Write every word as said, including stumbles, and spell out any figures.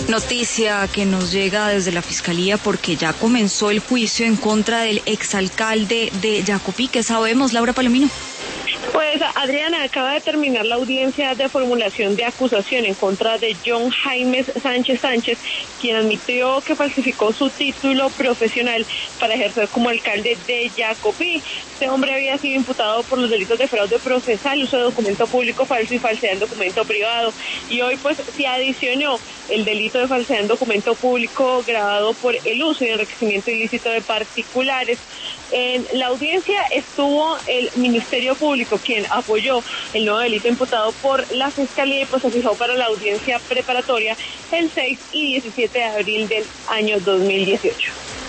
Noticia que nos llega desde la Fiscalía porque ya comenzó el juicio en contra del exalcalde de Yacopí. ¿Qué sabemos, Laura Palomino? Pues, Adriana, acaba de terminar la audiencia de formulación de acusación en contra de John Jaime Sánchez Sánchez, quien admitió que falsificó su título profesional para ejercer como alcalde de Yacopí. Este hombre había sido imputado por los delitos de fraude procesal, uso de documento público falso y falsedad en documento privado. Y hoy, pues, se adicionó el delito de falsedad en documento público grabado por el uso y enriquecimiento ilícito de particulares. En la audiencia estuvo el Ministerio Público, quien apoyó el nuevo delito imputado por la Fiscalía y pues se fijó para la audiencia preparatoria el seis y diecisiete de abril del año dos mil dieciocho.